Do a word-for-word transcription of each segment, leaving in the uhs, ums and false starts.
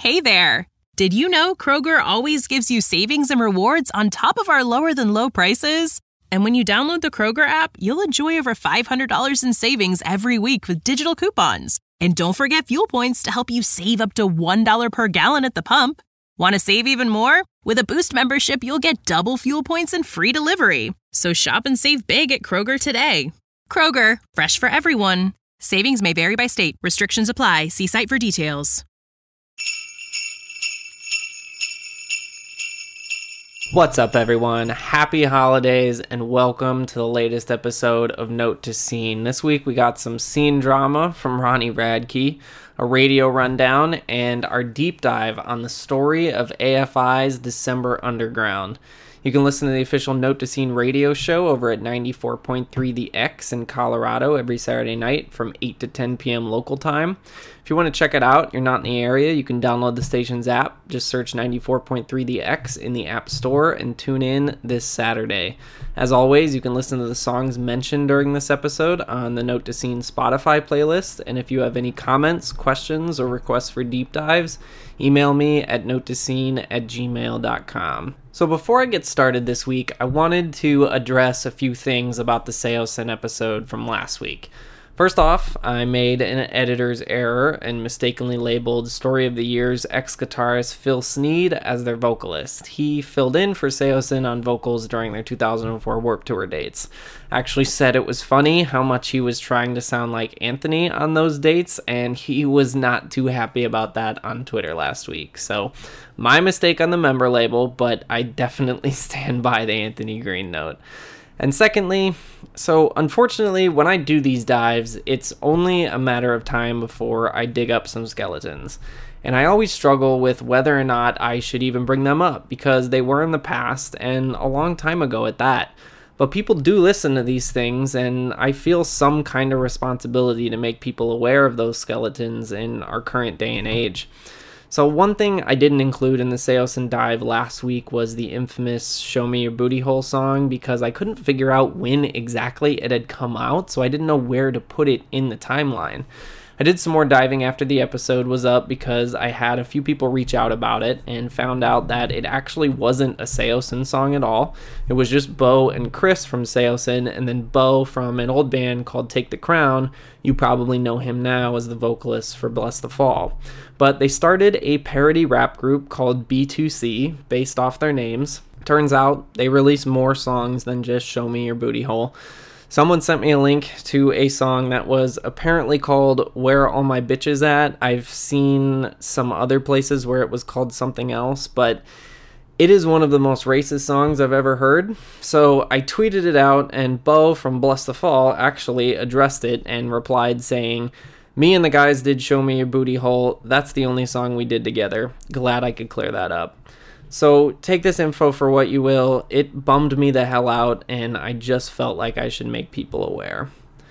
Hey there! Did you know Kroger always gives you savings and rewards on top of our lower-than-low prices? And when you download the Kroger app, you'll enjoy over five hundred dollars in savings every week with digital coupons. And don't forget fuel points to help you save up to one dollar per gallon at the pump. Want to save even more? With a Boost membership, you'll get double fuel points and free delivery. So shop and save big at Kroger today. Kroger, fresh for everyone. Savings may vary by state. Restrictions apply. See site for details. What's up, everyone? Happy holidays and welcome to the latest episode of Note to Scene. This week we got some scene drama from Ronnie Radke, a radio rundown, and our deep dive on the story of A F I's December Underground. You can listen to the official Note to Scene radio show over at ninety-four point three The X in Colorado every Saturday night from eight to ten p.m. local time. If you want to check it out, you're not in the area, you can download the station's app. Just search ninety-four point three The X in the App Store and tune in this Saturday. As always, you can listen to the songs mentioned during this episode on the Note to Scene Spotify playlist. And if you have any comments, questions, or requests for deep dives, email me at note to scene at gmail dot com. So before I get started this week, I wanted to address a few things about the Seosin episode from last week. First off, I made an editor's error and mistakenly labeled Story of the Year's ex-guitarist Phil Sneed as their vocalist. He filled in for Seosin on vocals during their two thousand four Warped Tour dates. I actually said it was funny how much he was trying to sound like Anthony on those dates, and he was not too happy about that on Twitter last week. So, my mistake on the member label, but I definitely stand by the Anthony Green note. And secondly, so unfortunately, when I do these dives, it's only a matter of time before I dig up some skeletons. And I always struggle with whether or not I should even bring them up, because they were in the past and a long time ago at that. But people do listen to these things, and I feel some kind of responsibility to make people aware of those skeletons in our current day and age. So one thing I didn't include in the Seosin dive last week was the infamous Show Me Your Booty Hole song, because I couldn't figure out when exactly it had come out, so I didn't know where to put it in the timeline. I did some more diving after the episode was up because I had a few people reach out about it and found out that it actually wasn't a Seosin song at all. It was just Bo and Chris from Seosin, and then Bo from an old band called Take the Crown. You probably know him now as the vocalist for Bless the Fall. But they started a parody rap group called B two C based off their names. Turns out they released more songs than just Show Me Your Booty Hole. Someone sent me a link to a song that was apparently called Where Are All My Bitches At? I've seen some other places where it was called something else, but it is one of the most racist songs I've ever heard. So I tweeted it out, and Bo from Bless the Fall actually addressed it and replied saying, "Me and the guys did Show Me Your Booty Hole. That's the only song we did together. Glad I could clear that up." So take this info for what you will. It bummed me the hell out, and I just felt like I should make people aware.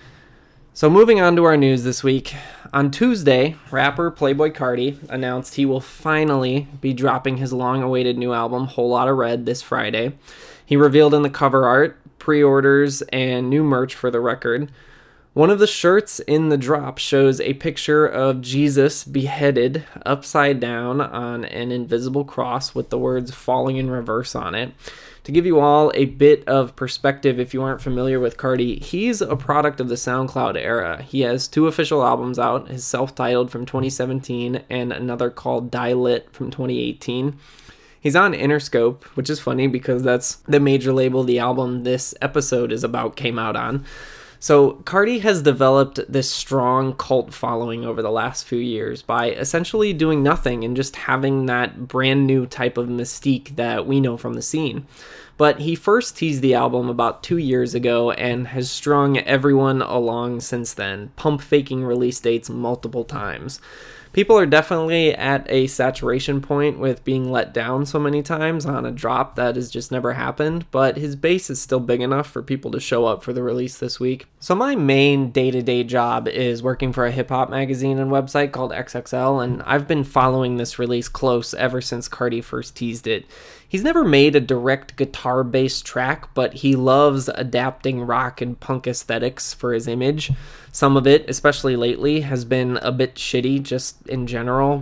So moving on to our news this week. On Tuesday, rapper Playboi Carti announced he will finally be dropping his long-awaited new album, Whole Lotta Red, this Friday. He revealed in the cover art, pre-orders, and new merch for the record. One of the shirts in the drop shows a picture of Jesus beheaded upside down on an invisible cross with the words falling in reverse on it. To give you all a bit of perspective, if you aren't familiar with Carti, he's a product of the SoundCloud era. He has two official albums out, his self-titled from twenty seventeen and another called Die Lit from twenty eighteen. He's on Interscope, which is funny because that's the major label the album this episode is about came out on. So Carti has developed this strong cult following over the last few years by essentially doing nothing and just having that brand new type of mystique that we know from the scene. But he first teased the album about two years ago and has strung everyone along since then, pump faking release dates multiple times. People are definitely at a saturation point with being let down so many times on a drop that has just never happened, but his base is still big enough for people to show up for the release this week. So my main day-to-day job is working for a hip-hop magazine and website called X X L, and I've been following this release close ever since Carti first teased it. He's never made a direct guitar-based track, but he loves adapting rock and punk aesthetics for his image. Some of it, especially lately, has been a bit shitty just in general.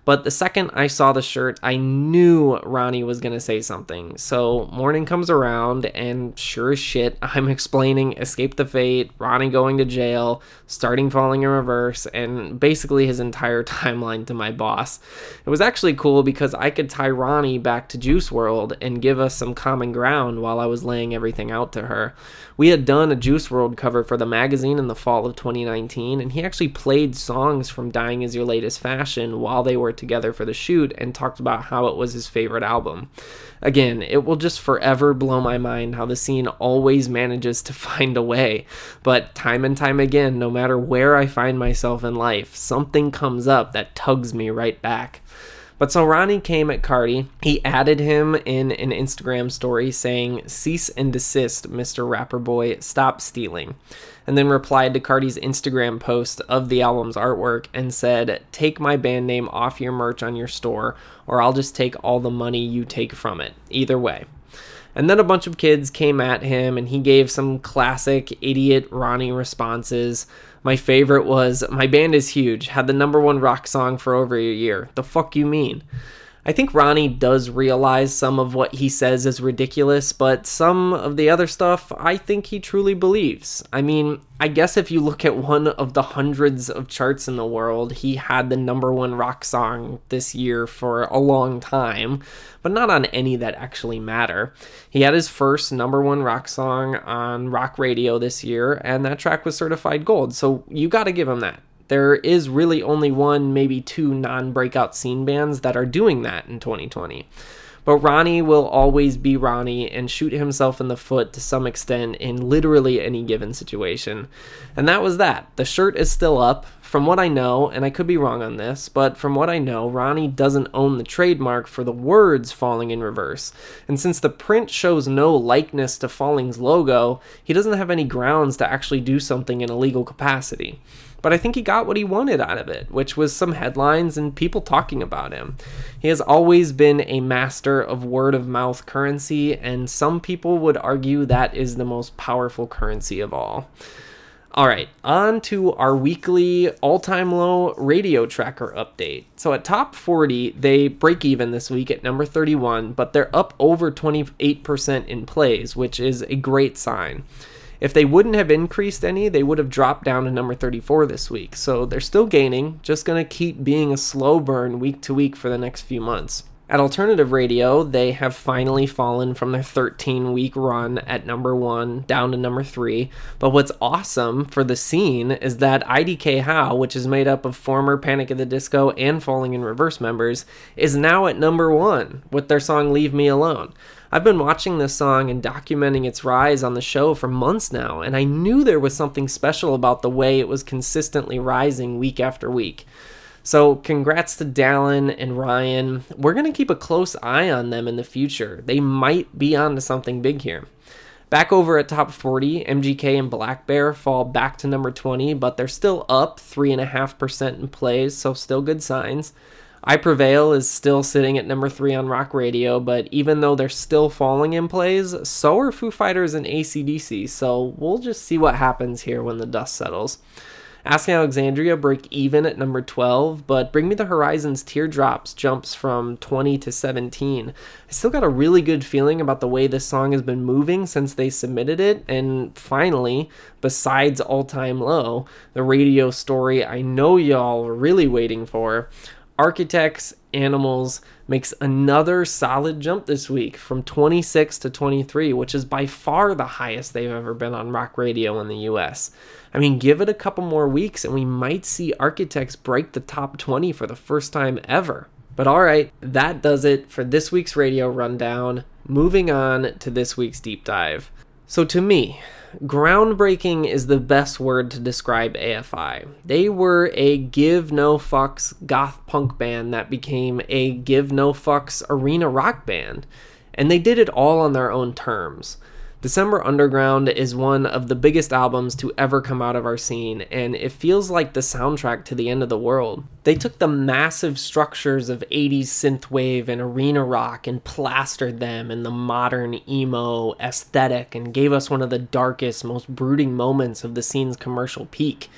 But the second I saw the shirt, I knew Ronnie was going to say something. So morning comes around, and sure as shit, I'm explaining Escape the Fate, Ronnie going to jail, starting Falling in Reverse, and basically his entire timeline to my boss. It was actually cool because I could tie Ronnie back to Juice world and give us some common ground while I was laying everything out to her. We had done a Juice world cover for the magazine in the fall of twenty nineteen, and he actually played songs from Dying Is Your Latest Fashion while they were together for the shoot and talked about how it was his favorite album. Again, it will just forever blow my mind how the scene always manages to find a way. But time and time again, no matter where I find myself in life, something comes up that tugs me right back. But so Ronnie came at Carti. He added him in an Instagram story saying, "Cease and desist, Mister Rapper Boy, stop stealing." And then replied to Carti's Instagram post of the album's artwork and said, "Take my band name off your merch on your store, or I'll just take all the money you take from it. Either way." And then a bunch of kids came at him, and he gave some classic idiot Ronnie responses. My favorite was, "My band is huge, had the number one rock song for over a year. The fuck you mean?" I think Ronnie does realize some of what he says is ridiculous, but some of the other stuff I think he truly believes. I mean, I guess if you look at one of the hundreds of charts in the world, he had the number one rock song this year for a long time, but not on any that actually matter. He had his first number one rock song on rock radio this year, and that track was certified gold, so you gotta give him that. There is really only one, maybe two non-breakout scene bands that are doing that in twenty twenty. But Ronnie will always be Ronnie and shoot himself in the foot to some extent in literally any given situation. And that was that. The shirt is still up. From what I know, and I could be wrong on this, but from what I know, Ronnie doesn't own the trademark for the words Falling in Reverse. And since the print shows no likeness to Falling's logo, he doesn't have any grounds to actually do something in a legal capacity. But I think he got what he wanted out of it, which was some headlines and people talking about him. He has always been a master of word-of-mouth currency, and some people would argue that is the most powerful currency of all. All right, on to our weekly all-time low radio tracker update. So at top forty, they break even this week at number thirty-one, but they're up over twenty-eight percent in plays, which is a great sign. If they wouldn't have increased any, they would have dropped down to number thirty-four this week. So they're still gaining, just going to keep being a slow burn week to week for the next few months. At alternative radio, they have finally fallen from their thirteen-week run at number one down to number three. But what's awesome for the scene is that I D K How, which is made up of former Panic at the Disco and Falling in Reverse members, is now at number one with their song Leave Me Alone. I've been watching this song and documenting its rise on the show for months now, and I knew there was something special about the way it was consistently rising week after week. So congrats to Dallin and Ryan. We're going to keep a close eye on them in the future. They might be onto something big here. Back over at top forty, M G K and Black Bear fall back to number twenty, but they're still up three point five percent in plays, so still good signs. I Prevail is still sitting at number three on rock radio, but even though they're still falling in plays, so are Foo Fighters and A C D C, so we'll just see what happens here when the dust settles. Asking Alexandria break even at number twelve, but Bring Me the Horizon's Teardrops jumps from twenty to seventeen. I still got a really good feeling about the way this song has been moving since they submitted it, and finally, besides All Time Low, the radio story I know y'all were really waiting for, Architects Animals makes another solid jump this week from twenty-six to twenty-three, which is by far the highest they've ever been on rock radio in the U S. I mean, give it a couple more weeks and we might see Architects break the top twenty for the first time ever. But alright, that does it for this week's radio rundown. Moving on to this week's deep dive. So to me, groundbreaking is the best word to describe A F I. They were a give no fucks goth punk band that became a give no fucks arena rock band, and they did it all on their own terms. December Underground is one of the biggest albums to ever come out of our scene, and it feels like the soundtrack to the end of the world. They took the massive structures of eighties synthwave and arena rock and plastered them in the modern emo aesthetic and gave us one of the darkest, most brooding moments of the scene's commercial peak.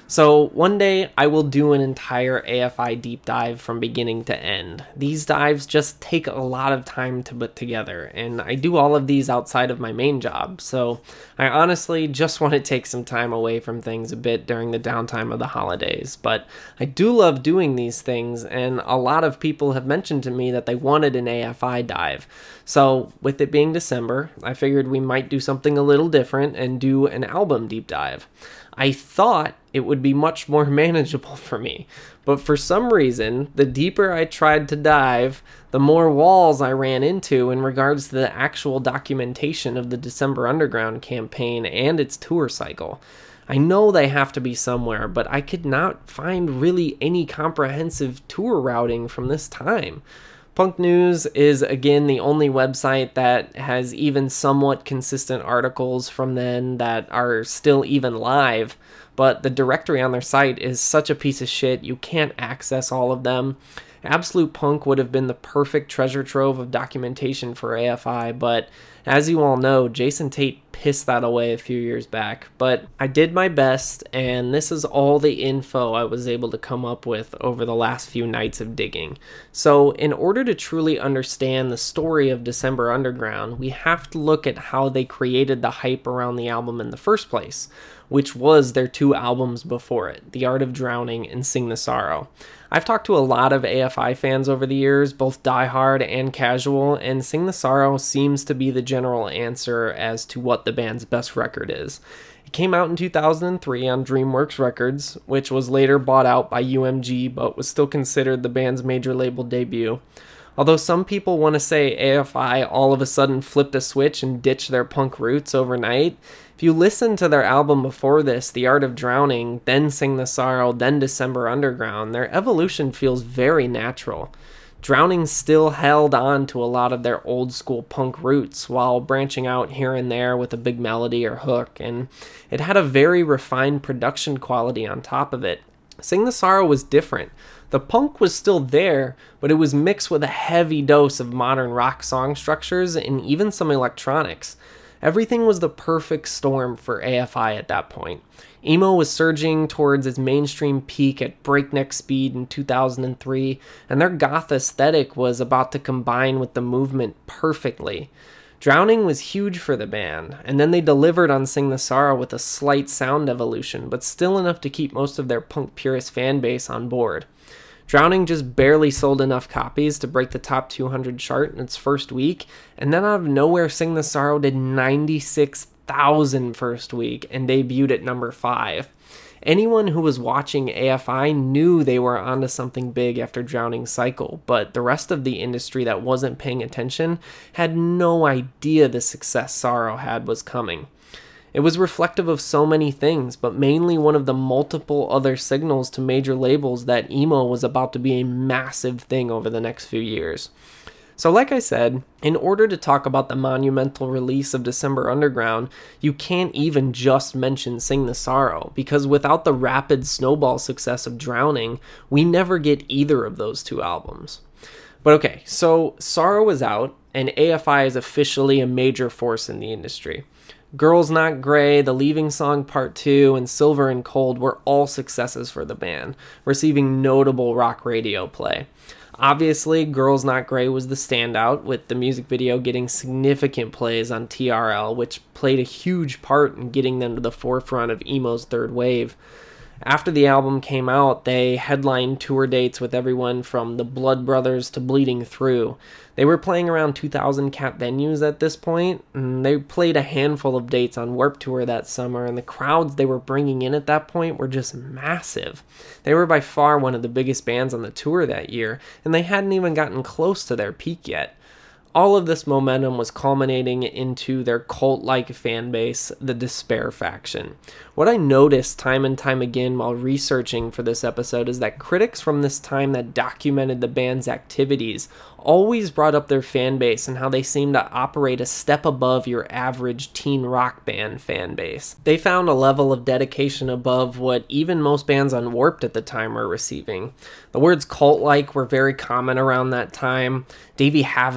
So one day I will do an entire A F I deep dive from beginning to end. These dives just take a lot of time to put together, and I do all of these outside of my main job, so I honestly just want to take some time away from things a bit during the downtime of the holidays. But I do love doing these things, and a lot of people have mentioned to me that they wanted an A F I dive. So with it being December, I figured we might do something a little different and do an album deep dive. I thought it would be much more manageable for me, but for some reason, the deeper I tried to dive, the more walls I ran into in regards to the actual documentation of the December Underground campaign and its tour cycle. I know they have to be somewhere, but I could not find really any comprehensive tour routing from this time. Punk News is, again, the only website that has even somewhat consistent articles from then that are still even live, but the directory on their site is such a piece of shit, you can't access all of them. Absolute Punk would have been the perfect treasure trove of documentation for A F I, but as you all know, Jason Tate pissed that away a few years back. But I did my best, and this is all the info I was able to come up with over the last few nights of digging. So in order to truly understand the story of December Underground, we have to look at how they created the hype around the album in the first place, which was their two albums before it, The Art of Drowning and Sing the Sorrow. I've talked to a lot of A F I fans over the years, both diehard and casual, and Sing the Sorrow seems to be the general answer as to what the band's best record is. It came out in two thousand three on DreamWorks Records, which was later bought out by U M G, but was still considered the band's major label debut. Although some people want to say A F I all of a sudden flipped a switch and ditched their punk roots overnight, if you listen to their album before this, The Art of Drowning, then Sing the Sorrow, then December Underground, their evolution feels very natural. Drowning still held on to a lot of their old school punk roots while branching out here and there with a big melody or hook, and it had a very refined production quality on top of it. Sing the Sorrow was different. The punk was still there, but it was mixed with a heavy dose of modern rock song structures and even some electronics. Everything was the perfect storm for A F I at that point. Emo was surging towards its mainstream peak at breakneck speed in two thousand three, and their goth aesthetic was about to combine with the movement perfectly. Drowning was huge for the band, and then they delivered on Sing the Sorrow with a slight sound evolution, but still enough to keep most of their punk purist fan base on board. Drowning just barely sold enough copies to break the top two hundred chart in its first week, and then out of nowhere Sing the Sorrow did ninety-six thousand first week and debuted at number five. Anyone who was watching A F I knew they were onto something big after Drowning's cycle, but the rest of the industry that wasn't paying attention had no idea the success Sorrow had was coming. It was reflective of so many things, but mainly one of the multiple other signals to major labels that emo was about to be a massive thing over the next few years. So like I said, in order to talk about the monumental release of December Underground, you can't even just mention Sing the Sorrow, because without the rapid snowball success of Drowning, we never get either of those two albums. But okay, so Sorrow is out, and A F I is officially a major force in the industry. Girls Not Grey, The Leaving Song Part two, and Silver and Cold were all successes for the band, receiving notable rock radio play. Obviously, Girls Not Grey was the standout, with the music video getting significant plays on T R L, which played a huge part in getting them to the forefront of emo's third wave. After the album came out, they headlined tour dates with everyone from the Blood Brothers to Bleeding Through. They were playing around two thousand cap venues at this point, and they played a handful of dates on Warped Tour that summer, and the crowds they were bringing in at that point were just massive. They were by far one of the biggest bands on the tour that year, and they hadn't even gotten close to their peak yet. All of this momentum was culminating into their cult-like fan base, the Despair faction. What I noticed time and time again while researching for this episode is that critics from this time that documented the band's activities always brought up their fan base and how they seemed to operate a step above your average teen rock band fan base. They found a level of dedication above what even most bands on Warped at the time were receiving. The words cult-like were very common around that time. Davey Havok was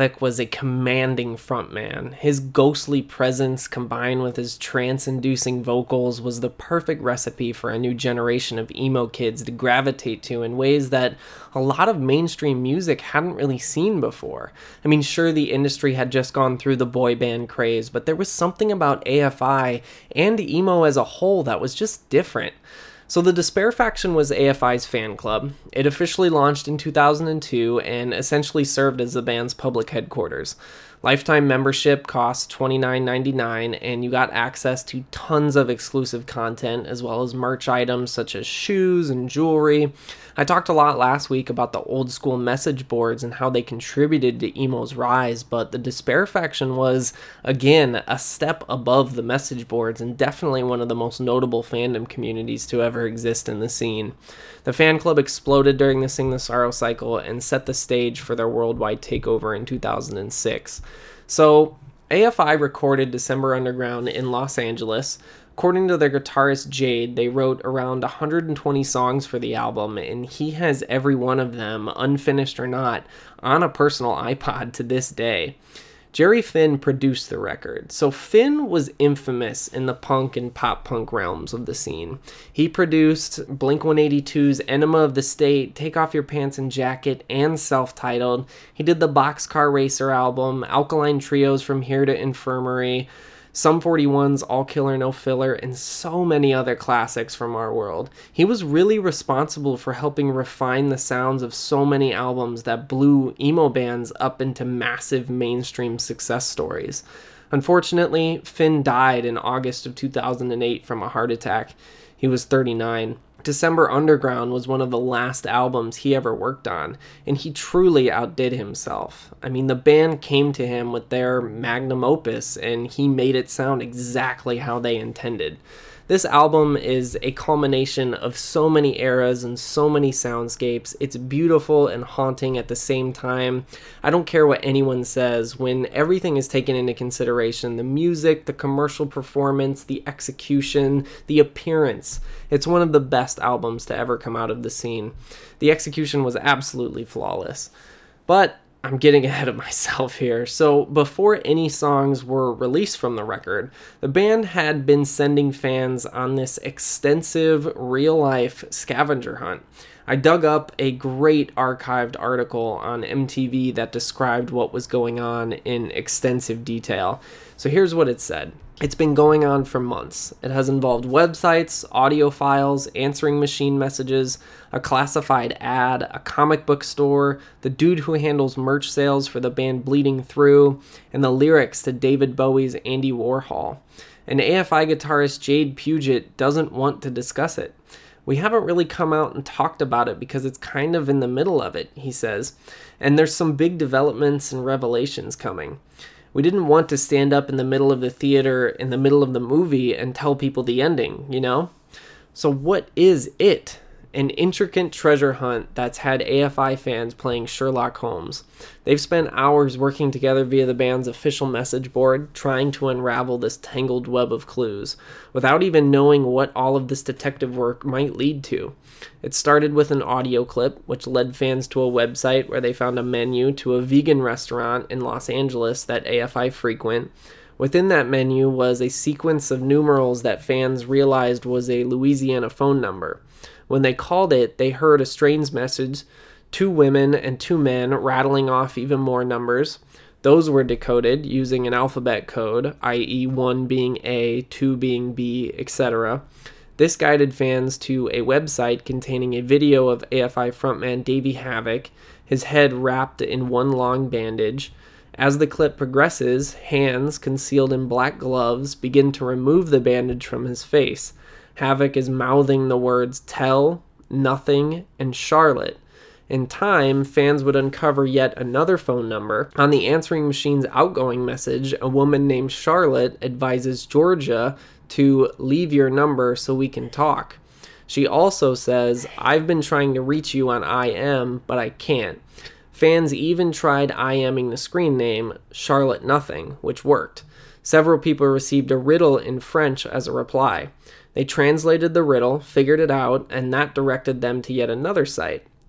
a commanding frontman. His ghostly presence combined with his trance-inducing vocals was the perfect recipe for a new generation of emo kids to gravitate to in ways that a lot of mainstream music hadn't really seen before. I mean, sure, the industry had just gone through the boy band craze, but there was something about A F I and emo as a whole that was just different. So the Despair Faction was A F I's fan club. It officially launched in two thousand two and essentially served as the band's public headquarters. Lifetime membership cost twenty-nine ninety-nine, and you got access to tons of exclusive content, as well as merch items such as shoes and jewelry. I talked a lot last week about the old school message boards and how they contributed to emo's rise, but the Despair Faction was, again, a step above the message boards and definitely one of the most notable fandom communities to ever exist in the scene. The fan club exploded during the Sing the Sorrow cycle and set the stage for their worldwide takeover in two thousand six. So, A F I recorded December Underground in Los Angeles. According to their guitarist Jade, they wrote around one hundred twenty songs for the album, and he has every one of them, unfinished or not, on a personal iPod to this day. Jerry Finn produced the record. So Finn was infamous in the punk and pop punk realms of the scene. He produced Blink one eighty-two's Enema of the State, Take Off Your Pants and Jacket, and Self-Titled. He did the Boxcar Racer album, Alkaline Trio's From Here to Infirmary, Sum forty-one's All Killer No Filler, and so many other classics from our world. He was really responsible for helping refine the sounds of so many albums that blew emo bands up into massive mainstream success stories. Unfortunately, Finn died in August of two thousand eight from a heart attack. He was thirty-nine. December Underground was one of the last albums he ever worked on, and he truly outdid himself. I mean, the band came to him with their magnum opus, and he made it sound exactly how they intended. This album is a culmination of so many eras and so many soundscapes. It's beautiful and haunting at the same time. I don't care what anyone says. When everything is taken into consideration, the music, the commercial performance, the execution, the appearance, it's one of the best albums to ever come out of the scene. The execution was absolutely flawless. But I'm getting ahead of myself here. So before any songs were released from the record, the band had been sending fans on this extensive real-life scavenger hunt. I dug up a great archived article on M T V that described what was going on in extensive detail. So here's what it said. It's been going on for months. It has involved websites, audio files, answering machine messages, a classified ad, a comic book store, the dude who handles merch sales for the band Bleeding Through, and the lyrics to David Bowie's Andy Warhol. And A F I guitarist Jade Puget doesn't want to discuss it. We haven't really come out and talked about it because it's kind of in the middle of it, he says, and there's some big developments and revelations coming. We didn't want to stand up in the middle of the theater, in the middle of the movie, and tell people the ending, you know? So what is it? An intricate treasure hunt that's had A F I fans playing Sherlock Holmes. They've spent hours working together via the band's official message board, trying to unravel this tangled web of clues, without even knowing what all of this detective work might lead to. It started with an audio clip, which led fans to a website where they found a menu to a vegan restaurant in Los Angeles that A F I frequent. Within that menu was a sequence of numerals that fans realized was a Louisiana phone number. When they called it, they heard a strange message, two women and two men rattling off even more numbers. Those were decoded using an alphabet code, that is one being A, two being B, et cetera. This guided fans to a website containing a video of A F I frontman Davey Havok, his head wrapped in one long bandage. As the clip progresses, hands, concealed in black gloves, begin to remove the bandage from his face. Havok is mouthing the words tell, nothing, and Charlotte. In time, fans would uncover yet another phone number. On the answering machine's outgoing message, a woman named Charlotte advises Georgia to leave your number so we can talk. She also says, I've been trying to reach you on I M, but I can't. Fans even tried IMing the screen name, Charlotte Nothing, which worked. Several people received a riddle in French as a reply. They translated the riddle, figured it out, and that directed them to yet another site.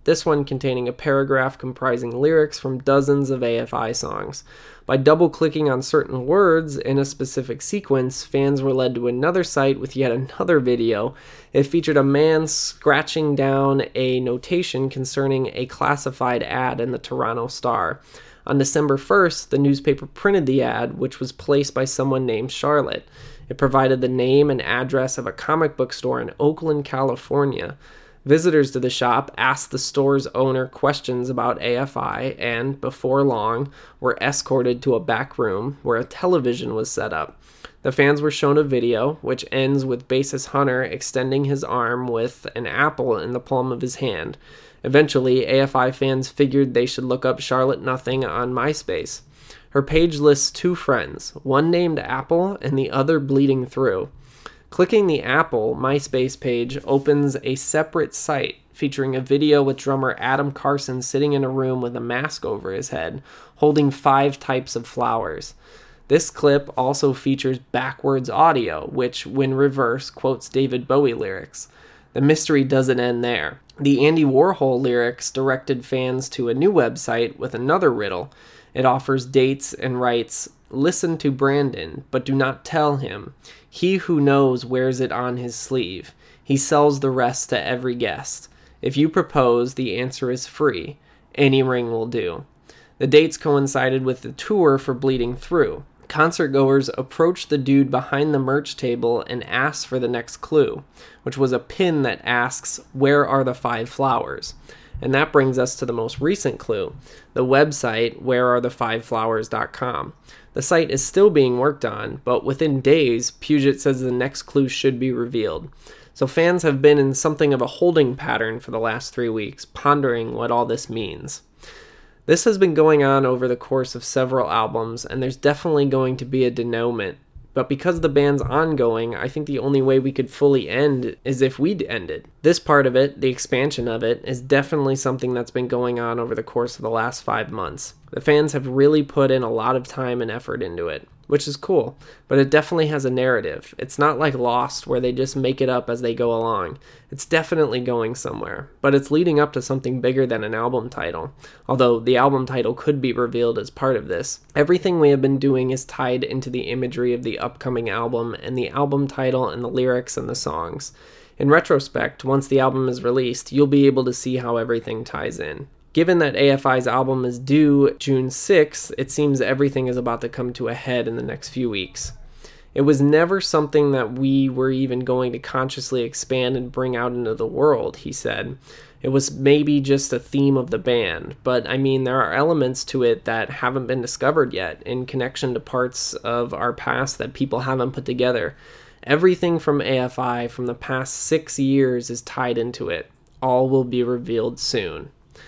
this one containing a paragraph comprising lyrics from dozens of A F I songs. By double-clicking on certain words in a specific sequence, fans were led to another site with yet another video. It featured a man scratching down a notation concerning a classified ad in the Toronto Star. On December first, the newspaper printed the ad, which was placed by someone named Charlotte. It provided the name and address of a comic book store in Oakland, California. Visitors to the shop asked the store's owner questions about A F I and, before long, were escorted to a back room where a television was set up. The fans were shown a video, which ends with bassist Hunter extending his arm with an apple in the palm of his hand. Eventually, A F I fans figured they should look up Charlotte Nothing on MySpace. Her page lists two friends, one named Apple and the other Bleeding Through. Clicking the Apple MySpace page opens a separate site featuring a video with drummer Adam Carson sitting in a room with a mask over his head, holding five types of flowers. This clip also features backwards audio, which, when reversed, quotes David Bowie lyrics. The mystery doesn't end there. The Andy Warhol lyrics directed fans to a new website with another riddle. It offers dates and writes, "Listen to Brandon, but do not tell him. He who knows wears it on his sleeve. He sells the rest to every guest. If you propose, the answer is free. Any ring will do." The dates coincided with the tour for Bleeding Through. Concertgoers approached the dude behind the merch table and asked for the next clue, which was a pin that asks, "Where are the five flowers?" And that brings us to the most recent clue, the website where are the five flowers dot com. The site is still being worked on, but within days, Puget says the next clue should be revealed. So fans have been in something of a holding pattern for the last three weeks, pondering what all this means. This has been going on over the course of several albums, and there's definitely going to be a denouement. But because the band's ongoing, I think the only way we could fully end is if we'd ended. This part of it, the expansion of it, is definitely something that's been going on over the course of the last five months. The fans have really put in a lot of time and effort into it, which is cool, but it definitely has a narrative. It's not like Lost, where they just make it up as they go along. It's definitely going somewhere, but it's leading up to something bigger than an album title, although the album title could be revealed as part of this. Everything we have been doing is tied into the imagery of the upcoming album and the album title and the lyrics and the songs. In retrospect, once the album is released, you'll be able to see how everything ties in. Given that A F I's album is due June sixth, it seems everything is about to come to a head in the next few weeks. It was never something that we were even going to consciously expand and bring out into the world, he said. It was maybe just a theme of the band, but I mean, there are elements to it that haven't been discovered yet in connection to parts of our past that people haven't put together. Everything from A F I from the past six years is tied into it. All will be revealed soon.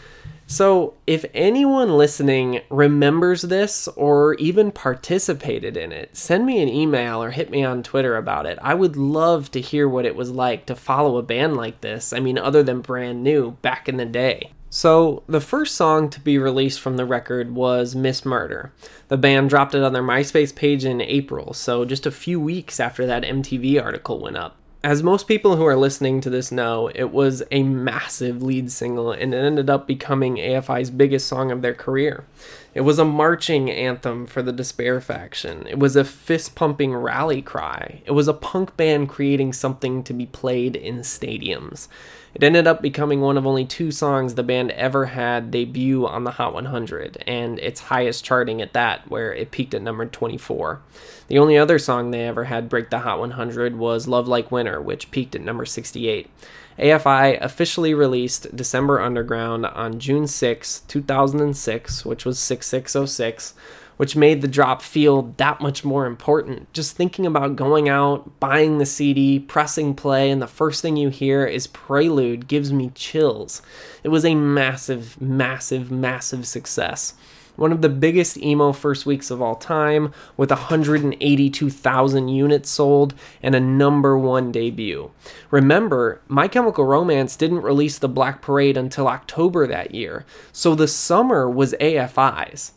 So, if anyone listening remembers this or even participated in it, send me an email or hit me on Twitter about it. I would love to hear what it was like to follow a band like this, I mean, other than Brand New, back in the day. So, the first song to be released from the record was Miss Murder. The band dropped it on their MySpace page in April, so just a few weeks after that M T V article went up. As most people who are listening to this know, it was a massive lead single and it ended up becoming A F I's biggest song of their career. It was a marching anthem for the Despair faction. It was a fist-pumping rally cry. It was a punk band creating something to be played in stadiums. It ended up becoming one of only two songs the band ever had debut on the Hot one hundred, and its highest charting at that, where it peaked at number twenty-four. The only other song they ever had break the Hot one hundred was Love Like Winter, which peaked at number sixty-eight. A F I officially released December Underground on June sixth, two thousand six, which was six six oh six, which made the drop feel that much more important. Just thinking about going out, buying the C D, pressing play, and the first thing you hear is Prelude gives me chills. It was a massive, massive, massive success. One of the biggest emo first weeks of all time, with one hundred eighty-two thousand units sold and a number one debut. Remember, My Chemical Romance didn't release The Black Parade until October that year, so the summer was A F I's.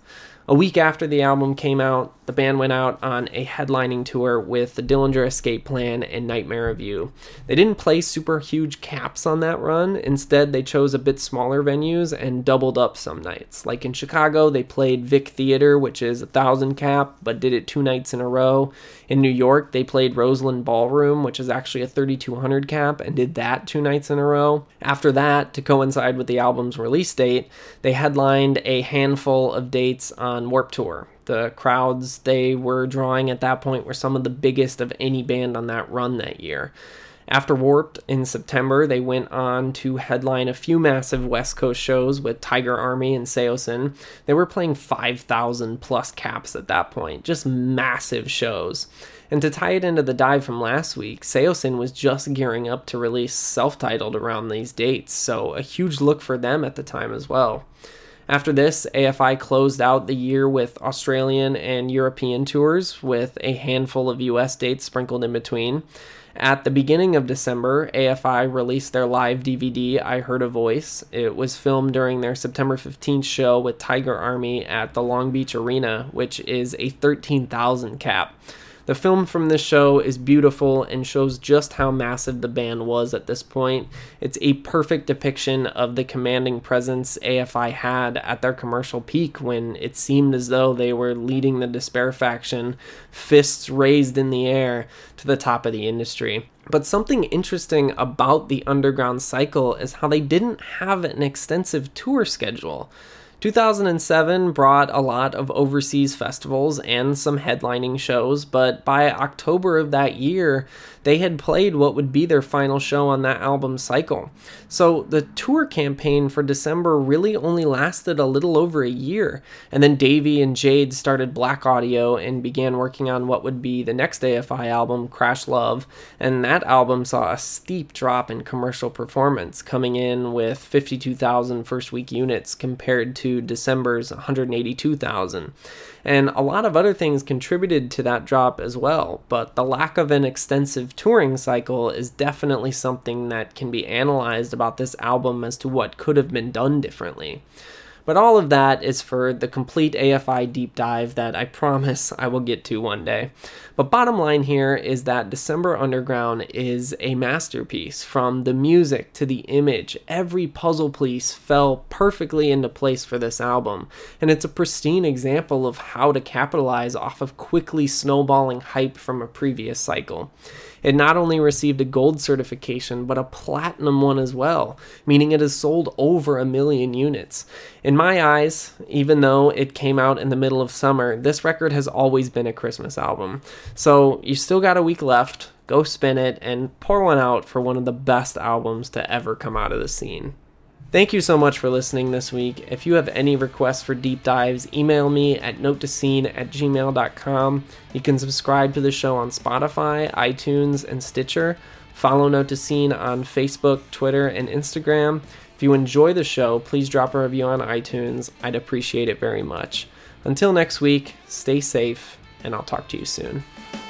A week after the album came out, the band went out on a headlining tour with the Dillinger Escape Plan and Nightmare of You. They didn't play super huge caps on that run. Instead, they chose a bit smaller venues and doubled up some nights. Like in Chicago, they played Vic Theater, which is a thousand cap, but did it two nights in a row. In New York, they played Roseland Ballroom, which is actually a thirty-two hundred cap, and did that two nights in a row. After that, to coincide with the album's release date, they headlined a handful of dates on Warped Tour. The crowds they were drawing at that point were some of the biggest of any band on that run that year. After Warped in September, they went on to headline a few massive West Coast shows with Tiger Army and Seosin. They were playing five thousand plus caps at that point, just massive shows. And to tie it into the dive from last week, Seosin was just gearing up to release self-titled around these dates, so a huge look for them at the time as well. After this, A F I closed out the year with Australian and European tours, with a handful of U S dates sprinkled in between. At the beginning of December, A F I released their live D V D, I Heard a Voice. It was filmed during their September fifteenth show with Tiger Army at the Long Beach Arena, which is a thirteen thousand cap. The film from this show is beautiful and shows just how massive the band was at this point. It's a perfect depiction of the commanding presence A F I had at their commercial peak, when it seemed as though they were leading the Despair faction, fists raised in the air, to the top of the industry. But something interesting about the Underground cycle is how they didn't have an extensive tour schedule. two thousand seven brought a lot of overseas festivals and some headlining shows, but by October of that year, they had played what would be their final show on that album cycle. So the tour campaign for December really only lasted a little over a year, and then Davey and Jade started Black Audio and began working on what would be the next A F I album, Crash Love, and that album saw a steep drop in commercial performance, coming in with fifty-two thousand first week units compared to December's one hundred eighty-two thousand. And a lot of other things contributed to that drop as well, but the lack of an extensive touring cycle is definitely something that can be analyzed about this album as to what could have been done differently. But all of that is for the complete A F I deep dive that I promise I will get to one day. But bottom line here is that December Underground is a masterpiece. From the music to the image, every puzzle piece fell perfectly into place for this album. And it's a pristine example of how to capitalize off of quickly snowballing hype from a previous cycle. It not only received a gold certification, but a platinum one as well, meaning it has sold over a million units. In my eyes, even though it came out in the middle of summer, this record has always been a Christmas album. So you still got a week left, go spin it, and pour one out for one of the best albums to ever come out of the scene. Thank you so much for listening this week. If you have any requests for deep dives, email me at note to scene at gmail dot com. You can subscribe to the show on Spotify, iTunes, and Stitcher. Follow Note to Scene on Facebook, Twitter, and Instagram. If you enjoy the show, please drop a review on iTunes. I'd appreciate it very much. Until next week, stay safe, and I'll talk to you soon.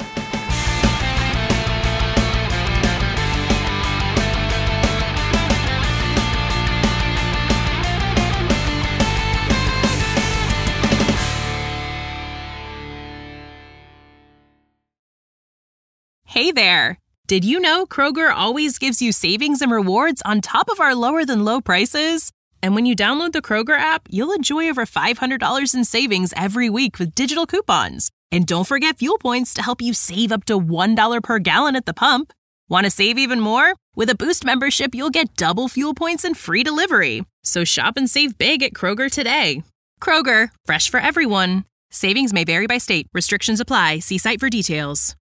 Hey there! Did you know Kroger always gives you savings and rewards on top of our lower than low prices? And when you download the Kroger app, you'll enjoy over five hundred dollars in savings every week with digital coupons. And don't forget fuel points to help you save up to one dollar per gallon at the pump. Want to save even more? With a Boost membership, you'll get double fuel points and free delivery. So shop and save big at Kroger today. Kroger, fresh for everyone. Savings may vary by state. Restrictions apply. See site for details.